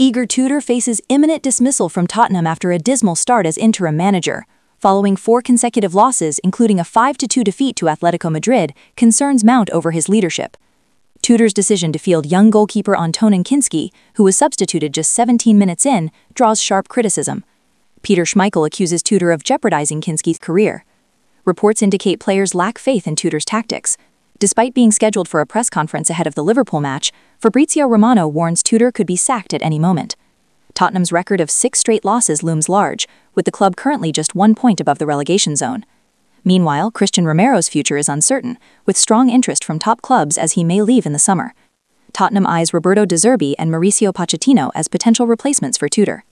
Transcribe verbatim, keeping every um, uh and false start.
Eager Tudor faces imminent dismissal from Tottenham after a dismal start as interim manager. Following four consecutive losses, including a five to two defeat to Atletico Madrid, concerns mount over his leadership. Tudor's decision to field young goalkeeper Antonin Kinski, who was substituted just seventeen minutes in, draws sharp criticism. Peter Schmeichel accuses Tudor of jeopardizing Kinski's career. Reports indicate players lack faith in Tudor's tactics. Despite being scheduled for a press conference ahead of the Liverpool match, Fabrizio Romano warns Tudor could be sacked at any moment. Tottenham's record of six straight losses looms large, with the club currently just one point above the relegation zone. Meanwhile, Christian Romero's future is uncertain, with strong interest from top clubs as he may leave in the summer. Tottenham eyes Roberto De Zerbi and Mauricio Pochettino as potential replacements for Tudor.